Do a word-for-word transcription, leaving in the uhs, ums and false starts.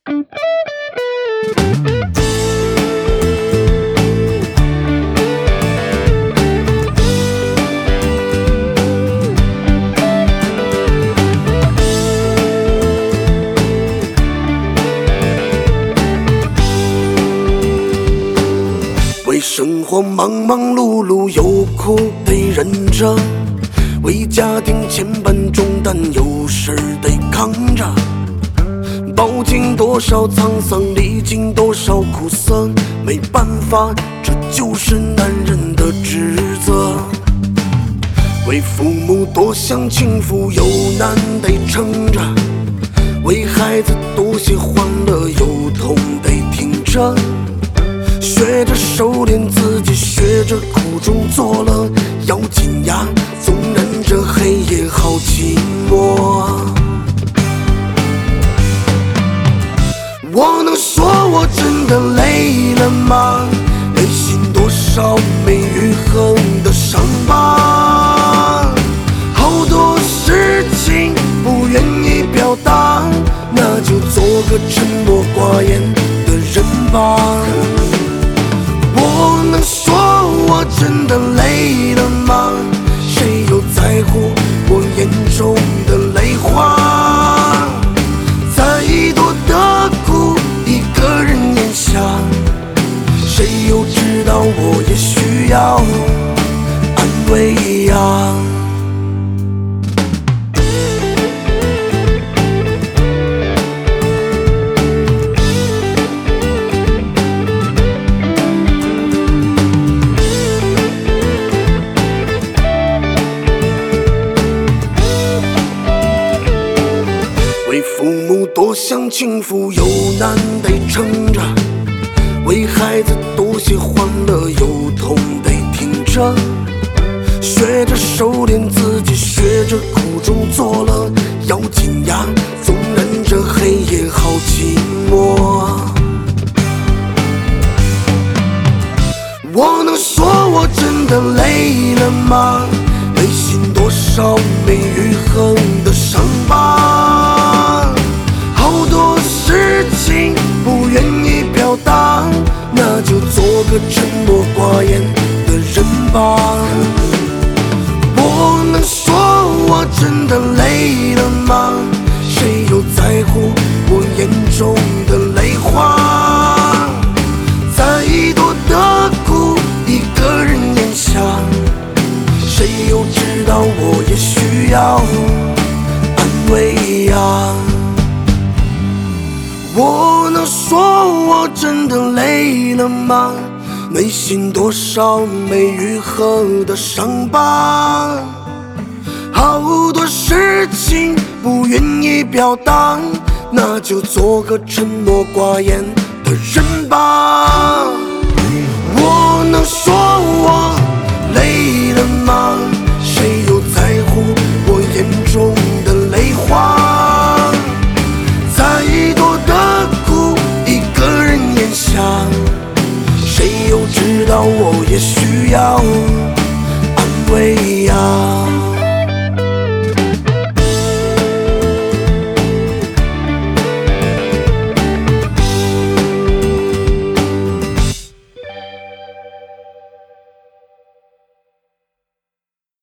为生活忙忙碌碌，有苦得忍着；为家庭牵绊重担，有事得扛着。饱经多少沧桑，历经多少苦涩，没办法，这就是男人的职责。为父母多享清福，有难得撑着；为孩子多些欢乐，有痛得挺着。学着收敛自己，学着苦中作乐，咬紧牙，纵然这黑夜好寂寞。我能说我真的累了吗？内心多少没愈合的伤疤，好多事情不愿意表达，那就做个沉默寡言的人吧。我能说我真的累了吗？谁又在乎我眼中的泪花？再多的苦一个人咽下，谁又知道我也需要安慰呀？为父母多享清福，有难得撑着；为孩子多些欢乐，有痛得挺着。学着收敛自己，学着苦中作乐，咬紧牙，纵然这黑夜好寂寞。我能说我真的累了吗？内心多少没愈合的伤疤，好多事情不愿意表达，那就做个沉默寡言的人吧。我能说我真的累了吗？谁又在乎我眼中的泪花？再多的苦一个人咽下，谁又知道我也需要安慰呀？我能说我真的累了吗？内心多少没愈合的伤疤，好多事情不愿意表达，那就做个沉默寡言的人吧。我能说我累了吗？谁又在乎我眼中的泪花？再多的苦一个人咽下，谁又知道我也需要安慰呀？